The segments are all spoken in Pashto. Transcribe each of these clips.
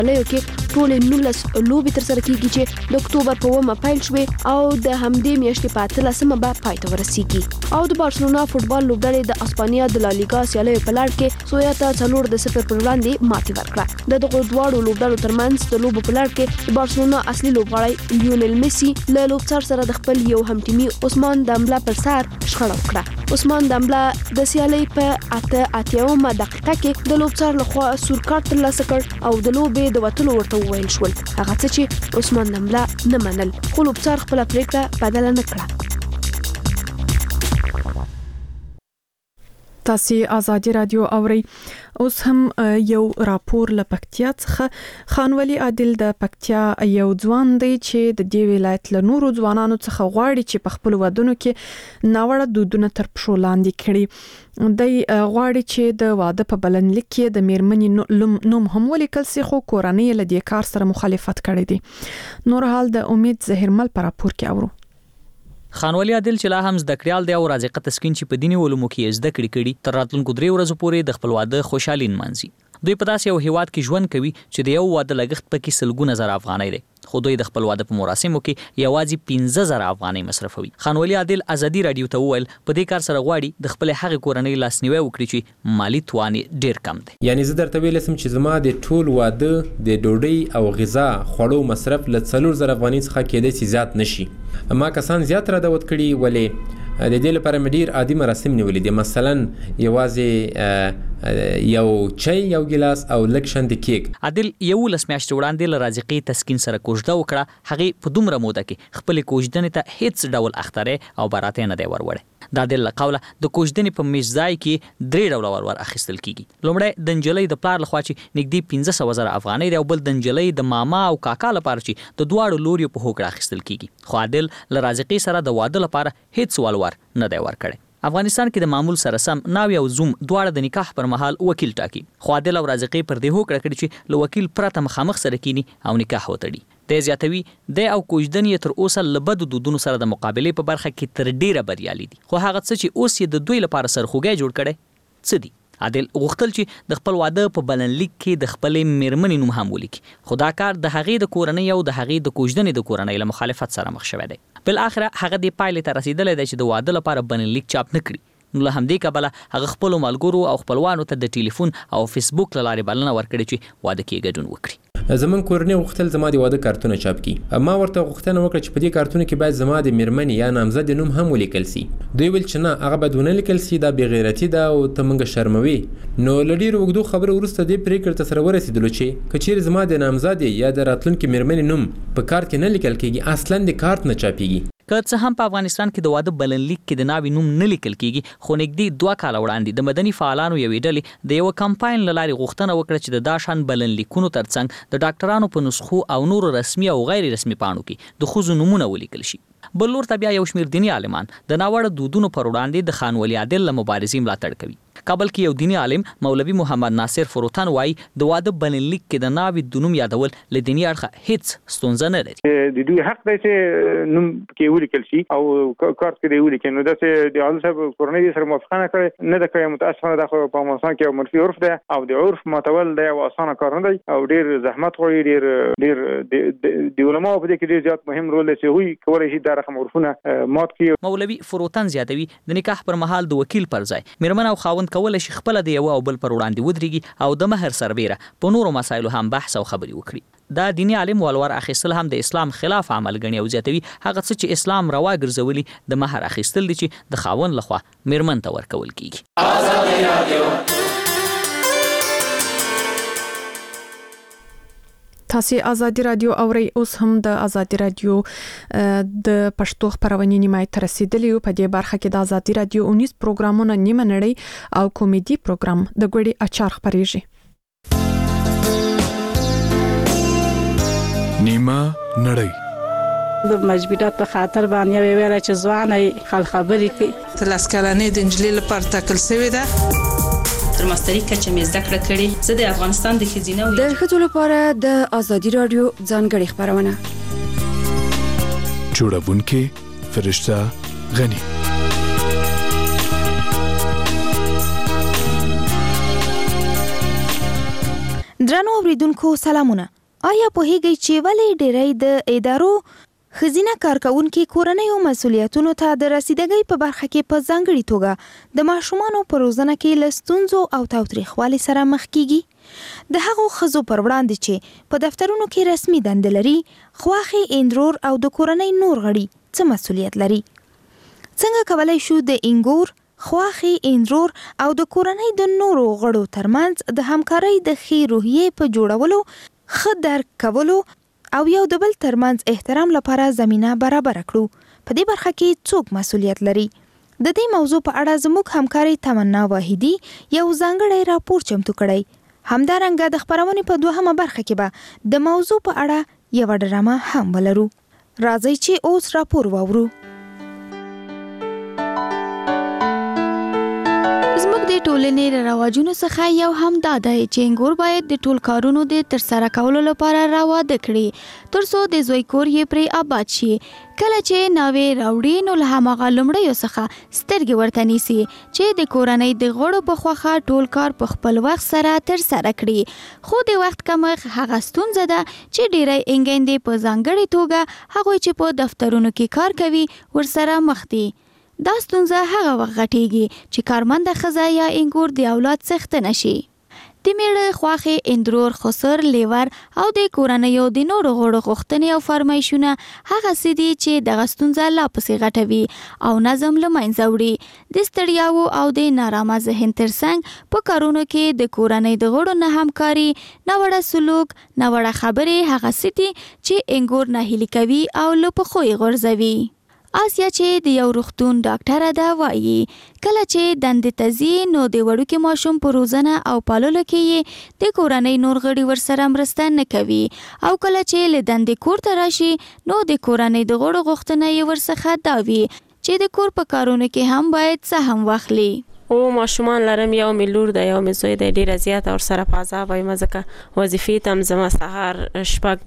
لایو کې ټول 19 لوبې تر سره کیږي چې د اکتوبر په 1 پیل شوې او د همدې میاشتې په 13 به پای ته ورسیږي. او د بارسلونا فوتبال لوبډلې د اسپانیا د لالیګا سیالیو په لړ کې سویا ته 4-0 پر وړاندې ماتې ورکړه. د دغه دواړو لوبډلو ترمنځ د لوبو په لړ کې د بارسلونا اصلي لوبغاړی لیونل میسی له لوبڅار سره د خپل یو همټیمي عثمان دمبله پر سر شخړه وکړه. عثمان دمبله د سیالي په 88مه دقیقه کې د لوبڅار لخوا سور کارت ترلاسه کړ او د لوبې د وټلو ورته وویل شول. هغه څه چې عثمان دمبله نه منل، خو لوبڅار خپل پریکړه بدل نه کړه. تاسو آزادی رادیو اوري. اوس هم یو راپور له پکتیا څخه. خانولي عادل د پکتیا یو ځوان دی چې د دې ولایت له نورو ځوانانو څخه غواړي چې په خپل ودونو کې ناوړه دودونه تر پښو لاندې کړي. د غواړي چې د واده په بلنلیک کې د میرمنې نوم هم ولیکل شي، خو کورنۍ له دې کار سره مخالفت کړی دی. نور حال د امید زهرمل پر راپور کې اورو. خانولي عادل چې لا هم زده کړیال دی او رازقه تسکین چې په دیني علومو کې زده کړي تر راتلونکو 3 ورځې پورې د خپل واده خوشحالي نمانځي. دوی په داسې یو هیواد کې ژوند کوي چې د یو واده لګښت پکې سلګونه زره افغانۍ دی، خو دوی د خپل واده په مراسمو کې یوازې 15,000 افغانۍ مصرفوي. خانولي عادل آزادی رادیو ته وویل په دې کار سره غواړي د خپل هغې کورنۍ لاسنیوی وکړي چې مالی توان ډیر کم دی. یعنی زه درته ویل سم چې زما د ټول واده د ډوډۍ او غذا خوړو مصرف له 4,000 افغانۍ څخه کېدای شي زیات نشي. ما کسان زیات را دعوت کړي، ولې د دې لپاره مې ډیر عادي مراسم نیولې دي. مثلا یوازې یو چای، یو ګلاس او لږ شند کیک. عادل یو لسمیاشت وړاندې له رازقي تسکین سره کوژده وکړه. هغه په دومره موده کې خپل کوژدنې ته هیڅ ډول اختره او براته نه دی وروړي. دا د لقوله د کوژدنې په میزځای کې 3 ډول ورور اخیستل کیږي. لومړی د نجلۍ د پلار لخوا چې نږدې 15,000 افغانۍ دی، او بل د نجلۍ د ماما او کاکا لپاره چې د دواړو لوریو په هوکړه اخیستل کیږي. خو عادل له رازقي سره د واده لپاره هیڅ ولور نه دی ورکړی. افغانستان کې د معمول سره سم ناوی او زوم دواړه د نکاح پر مهال وکیل ټاکي، خو عادل او رازقي پر دې هوکړه کړي چې له وکیل پرته مخامخ سره کینی او نکاح وتړي. د زیاتوي د او کوژدنې تر اوسه لبد دودونو سره د مقابله په برخه کې تر ډیره بریالي دي، خو هغه څه چې اوس یې د دوی لپاره سرخوږی جوړ کړي څه دي؟ عادل غوښتل چې د خپل واده په بلنلیک کې د خپل میرمنې نوم هم ولیکي، خو دا کار د هغې د کورنۍ او د هغې د کوژدنې د کورنۍ له مخالفت سره مخ شوی دی. بل اخره هغه د پایلې ته رسیدلی دی چې د واده لپاره بلنلیک چاپ نه کړي. نو له همدې کبله هغه خپل ملګرو او خپلوانو ته د ټلیفون او فیسبوک له لارې بلنه ورکړي چې واده کې ګډون وکړي. زمون کورنۍ غوښتل زما د واده کارتونه چاپ کړي. ما ورته غوښتنه وکړه چې په دې کارتونه کې باید زما د میرمنې یا نامزد نوم هم ولیکل شي. دوی ویل چې نه، هغه باید ونه لیکل شي، دا بې غیرتي ده او ته موږ شرموي. نو له ډېرو اوږدو خبرو وروسته دې پرېکړې ته سره ورسېدلو چې که چیرې زما د نامزد یا د راتلونکي میرمنې نوم په کارت کې نه لیکل کېږي، اصلاً د کارت نه چاپېږي. که څه هم په افغانستان کې د واده بلنلیک کې د ناوی نوم نه لیکل کېږي، خو نږدې 2 کاله وړاندې د مدني فعالانو یوې ډلې د یو کمپاین له لارې غوښتنه وکړه چې د داشان بلنلیکونو ترڅنګ د ډاکټرانو په نسخو او نورو رسمي او غیر رسمي پاڼو کې د ښځو نومونه ولیکل شي. بل لور ته بیا یو شمېر دیني عالمان د ناوړه دودونو پر وړاندې د خانولي عادل له مبارزې ملاتړ کوي. کابل کې یو دیني عالم مولوي محمد ناصر فروتان وایي د واده بلنلیک کې د ناوی د نوم یادول له دیني اړخه هیڅ ستونزه نه لري. د دوی حق دی چې نوم کې ولیکل شي او کارت کې دی ولیکل. نو داسې د عالم صاحب کورنۍ سره موافقه نه کړې نه ده کړې. متاسفانه دا خو په افغانستان کې یو منفي عرف دی او د عرف ماتول دی یو اسانه کار نه دی او ډېر زحمت غواړي. ډېر د علماو په دې کې ډېر زیات مهم رول لري چې هغوی کولی شي دا رقم عرفونه مات کړي. مولوي فروتان زیاتوي د نکاح پر مهال د وکیل پر ځای میرمن او خاوند کولی شي خپله د یو او بل پر وړاندې ودرېږي او د مهر سربیره په نورو مسایلو هم بحث او خبرې وکړي. دا دیني عالم ولور اخیستل هم د اسلام خلاف عمل ګڼي او زیاتوي هغه څه چې اسلام روا ګرځولي د مهر اخیستل دي چې د خاوند لخوا میرمن ته ورکول کیږي. آزادي رادیو تاسو آزادی رادیو اوري. اوس هم د آزادی رادیو د پښتو خبرونه نیمه تر رسیدلی په دې برخه کې د آزادی رادیو 19 پروګرامونه نیمه نړۍ او کامیډي پروګرام د ګړي اچار خبريږي. نیمه نړۍ د مجبورات په خاطر باندې ویل چې ځواني خل خبرې کوي. تلاسکلانې د انجلۍ لپاره تکل شوی ده. تر ماستري کچې مې زده کړه کړې. زه د افغانستان د ښځینه د ښځو لپاره د آزادي رادیو ځانګړې خبرونه جوړونکې فرشته غنی. درنو اوریدونکو سلامونه. آیا پوهیږئ چې ولې ډېری د ادارو ښځینه کارکوونکي کورنیو مسؤلیتونو ته د رسیدګۍ په برخه کې په ځانګړې توګه د ماشومانو په روزنه کې له ستونزو او تاوتریخوالي سره مخ کیږي؟ د هغو ښځو پر وړاندې چې په دفترونو کې رسمي دندې لري، خواښې اندرور او د کورنۍ نور غړي څه مسؤلیت لري؟ څنګه کولی شو د انګور، خواښې اندرور او د کورنۍ د نورو غړو ترمنځ د همکارۍ د ښې روحیې په جوړولو، ښه درک کولو او یو د بل ترمنځ احترام لپاره زمینه برابر کړو؟ په دې برخه کې څوک مسؤلیت لري؟ د دې موضوع په اړه زموږ همکاري تمنا واحدي یو ځانګړی راپور چمتو کړی. همدارنګه د خبرونې په دوهمه برخه کې به د موضوع په اړه یو ډرامه هم ولرو. راځئ چې اوس راپور واورو. زموږ د ټولنې له رواجونو څخه یو هم دا دی چې انګور باید د ټول کارونو د ترسره کولو لپاره راواده کړي تر څو د زوی کور یې پرې آباد شي. کله چې ناوې راوړي نو له هماغه لومړیو څخه سترګې ورته نیسي چې د کورنۍ د غړو په خوښه ټول کار په خپل وخت سره ترسره کړي. خو د وخت کمښت هغه ستونزه ده چې ډېری انګیندې په ځانګړې توګه هغوی چې په دفترونو کې کار کوي ورسره مخ دي. دا ستونزه هغه وخت غټیږي چې کارمنده ښځه یا انګور د اولاد څښتنه شي. د میړه، خواښې، اندرور، خسر، لیور او د کورنیو د نورو غړو غوښتنې او فرمایشونه هغه څه دي چې دغه ستونزه لا پسې غټوي او نظم له منځه وړي. د ستړیاوو او د نارامه ذهن ترڅنګ په کارونو کې د کورنۍ د غړو نه همکاري، ناوړه سلوک، ناوړه خبرې هغه څه دي چې انګور ناهیلي کوي او له پښو یې غورځوي. آسیا چې د یو روغتون ډاکټره ده وایي کله چې دندې ته ځي نو د وړوکي ماشوم په روزنه او پاللو کې یې د کورنۍ نور غړي ورسره مرسته نه کوي او کله چې له دندې کور ته راشي نو د کورنۍ د غړو غوښتنه یې ورڅخه دا وي چې د کور په کارونو کې هم باید سهم واخلي. او ماشومان لرم، یو می لور ده، یو می زوی ده، ډیره زیاته ورسره په عذاب وایم ځکه وظیفې ته هم زما سهار 6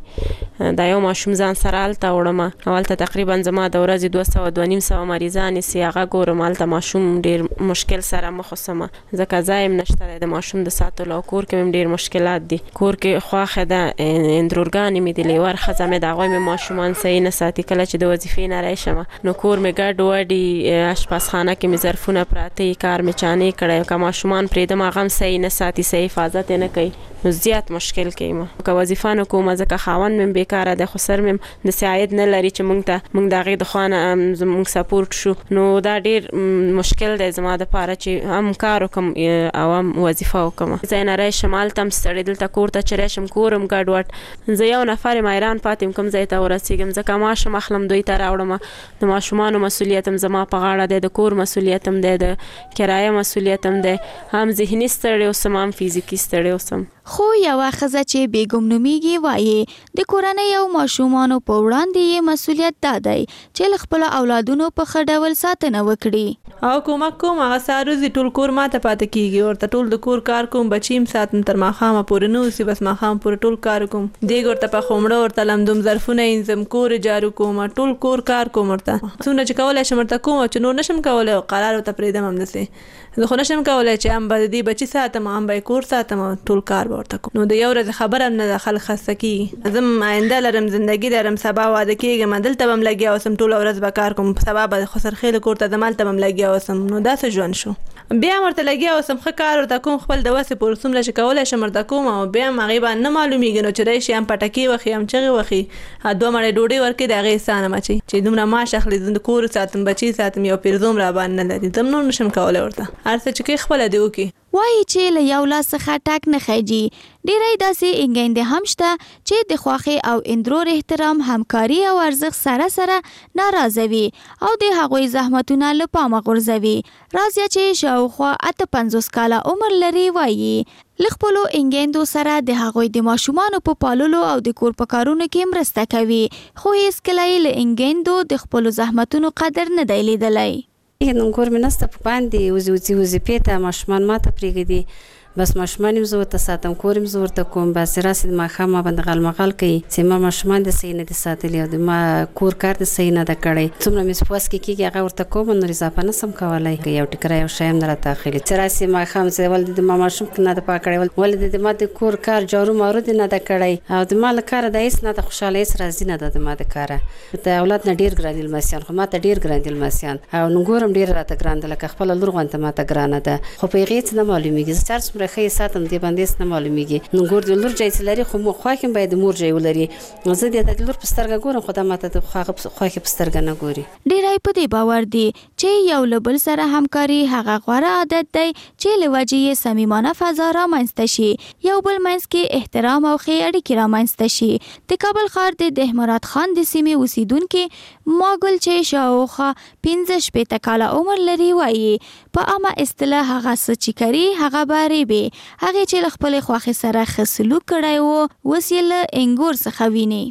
بجې دا یو ماشوم ځان سره هلته وړم. هلته تقریبا زما د ورځې 200-250 مریضان سي، هغه ګورم. هلته ماشوم ډیر مشکل سره مخ وسم ځکه ځای هم نشته د ماشوم د ساتلو. کور کې هم ډیر مشکلات دي. کور کې خواښه ده، اندرورګانې مې د لیور ښځه مې د هغوی مې ماشومان صحیح نه ساتي. کله چې د وظیفې نه راشم نو کور مې ګډ وډي، اشپزخانه کې مې ظرفونه پراته، کار مې چانې کړی. که ماشومان پرېږدم هغه هم صحیح نه ساتي، صحیح حفاظت یې نه کوي نو زیات مشکل کوي. که وظیفه نه کوم ځکه خاوند مې بیکاره دی، خو سر مې د عاید نه لري چې موږ د هغې د خوا نه موږ سپورټ شو. نو دا ډېر مشکل دی زما دپاره چې هم کار وکړم او هم وظیفه وکړم. ځای نه راشم هلته هم ستړې، دلته کور ته چې راشم کور هم ګډ وډ. زه یو نفر یم حیران پاتې یم کوم ځای ته ورسېږم ځکه معاش هم اخلم، دوی ته راوړم. د ماشومانو مسؤلیت هم زما په غاړه دی، د کور مسؤلیت هم دی، د کرایه مسؤلیت هم دی. هم ذهني ستړی اوسم هم فزیکي ستړی اوسم. خو یوه ښځه چې بیګم نومیږي وایي د کورنۍ او ماشومانو په وړاندې یې مسؤلیت دا دی چې له خپلو اولادونو په ښه ډول ساتنه وکړي او کومک کوم. هغه سهار وځي ټول کور ماته پاتې کېږي، ورته ټول د کور کار کوم، بچي هم ساتم تر ماښامه پورې نه اوسي، بس ماښام پورې ټول کار کوم. دیګ ورته پخوم، مړه ورته لمدوم، ظرفونه وینځم، کور جارو کوم، ټول کور کار کوم. ورته څومره چې کولی شم ورته کوم، چې نور نشم کولی قرار ورته پرېږدم همداسې. زه خو نشم کولی چې هم به د دې بچي ساتم هم به یې کور ساتم، ټول کار به ورته کوم. نو د یو ورځې خبره هم نه ده، خلک خسته کېږي. زه هم آینده لرم، زندګي لرم، سبا واده کېږم، دلته به هم لګیا اوسم، ټوله ورځ به کار کوم، سبا به خسرخېلو کور ته ځم، هلته به هم لګیا اوسم. نو داسې ژوند شو. بیا هم ورته لګیا اوسم، ښه کار ورته کوم، خپل د وسې پورې څومره چې کولی شم ورته کوم. او بیا هم هغې باندې نه معلومېږي نو چې راشي هم پټکې وخي، هم چغې وخي، 2 مړۍ ډوډۍ ورکړي، د هغې احسان هم اچوي چې دومره معاش اخلي، د کور ساتم، بچي ساتم، یو پیرزو هم راباندې نه لري، زه هم نور نشم کولی ورته. هر څه چې کوي خپله دې وکړي. وایي چې له یو لاس څخه ټک نه خیږي. ډېری داسې انګیندې هم شته چې د خواښې او اندرور احترام، همکاري او ارزښت سره سره ناراضوي او د هغوی زحمتونه له پامه غورځوي. رازیه چې شاوخوا 58 کاله عمر لري وایي له خپلو انګیندو سره د هغوی د ماشومانو په پاللو او د کور په کارونو کې مرسته کوي، خو هیڅکله یې له انګیندو د خپلو زحمتونو قدر نه دی لیدلی. نو کور مې نسته په باندې وظیفې ته ماشومان ماته پرېږدي، بس ماشومان یې زه ورته ساتم، کور یې زه ورته کوم، بس راسي ماښام ما باندې غلمغال کوي چې ما ماشومان د صحیح نه دي ساتلي او د ما کور کار د صحیح نه ده کړی، څومره مې سپوس کېږي هغه ورته کوم، نور اضافه نه سم کولی، یو ټیکره یو شی هم نه راته اخلي چې راسي ماښام چې ولې د ما ماشوم نه ده پاک کړی، ولې د ما د کور کار جارو مارو دې نه ده کړی، او د ما له کاره د هېڅ نه ده خوشحاله، هېڅ راضي نه ده د ما د کاره. د اولاد نه ډېر ګران دي لمسیان، خو ما ته ډېر ګران دي لمسیان، او نګور هم ډېره راته ګران ده، لکه خپله لور غوندې ما ته ګرانه ده، خو په هغې هېڅ نه معلومېږي. زه چې هر څومره ښه یې ساتم دې باندې هېڅ نه معلومېږي. نګور د لور جای څه لري، خو خواښ هم باید د مور جای ولري. زه د لور په سترګه ګورم، خو دا ما ته د خواښې په سترګه نه ګوري. ډېری په دې باور دي چې یو له بل سره همکاري هغه غوره عادت دی چې له وجې یې صمیمانه فضا رامنځته شي، یو بل منځ کې احترام او ښې اړیکې رامنځته شي. د کابل ښار د دهمرات خان د سیمې اوسیدونکي ماګل چې شاوخوا 15 کاله عمر لري وایي په عامه اصطلاح هغه څه چې کوي هغه به ریبي. هغې چې له خپلې خوښې سره ښه سلوک کړی و اوس یې له انګور څخه ویني.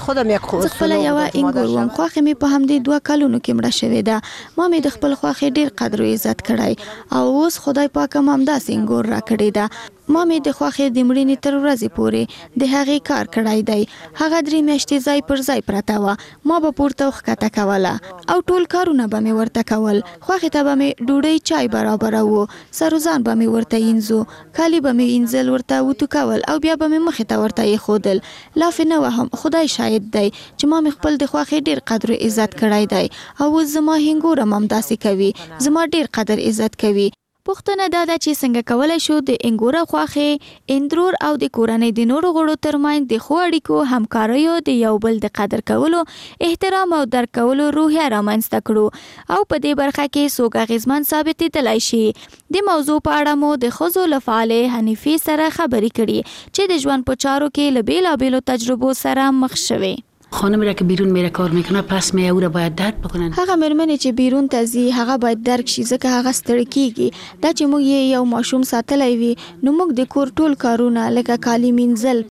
زه خپله یوه انګور وم، خوښې مې په همدې 2 کلونو کې مړه شوې ده. ما مې د خپل خوښې ډېر قدر او عزت کړی او اوس خدای پاک هم همداسې انګور را کړې ده. ما مې د خوښې د مړینې تر ورځې پورې د هغې کار کړی دی. هغه 3 میاشتې ځای پر ځای پرته وه، ما به پورته او ښکته کوله او ټول کارونه به مې ورته کول. خوښې ته به مې ډوډۍ چای برابروو، سروزان به مې ورته اینځو، کالي به مې اینځل ورته وتو کول او بیا به مې مخې ته ورته ایښودل. لافې نه وهم، خدای شاهد دی چې ما مې خپل د خوښې ډېر قدر او عزت کړی دی او اوس زما هنګور هم همداسې کوي، زما ډېر قدر عزت کوي. پوښتنه دا ده چې څنګه کولی شو د انګور او خوښې، اندرور او د کورنۍ د نورو غړو ترمنځ د ښو اړیکو، همکاریو، د یو بل د قدر کولو، احترام او درک کولو روحیه رامنځته کړو او په دې برخه کې څوک اغېزمن ثابتېدلی شي. د موضوع په اړه مو د ښځو له فعالې حنیفې سره خبرې کړي چې د ژوند په چارو کې له بېلابېلو تجربو سره مخ شوې. خانمی را که بیرون میره کار میکنه پس می او را باید درک بکنن. هغه مېرمنې چې بیرون ته ځي هغه باید درک شي، ځکه هغه ستړی کیږي. دا چې موږ یو ماشوم ساتلی وي نو موږ د کور ټول کارونه لکه کالي مینځل،